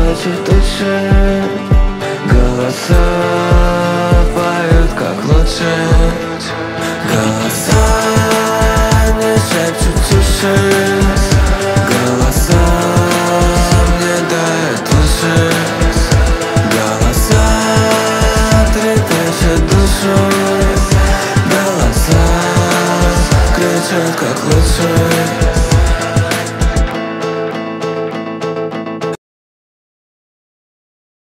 плачут души. Голоса поют как лучше. Голоса мне шепчут в уши. Голоса мне дают уши. Голоса трепещут душу. Голоса кричат как лучше.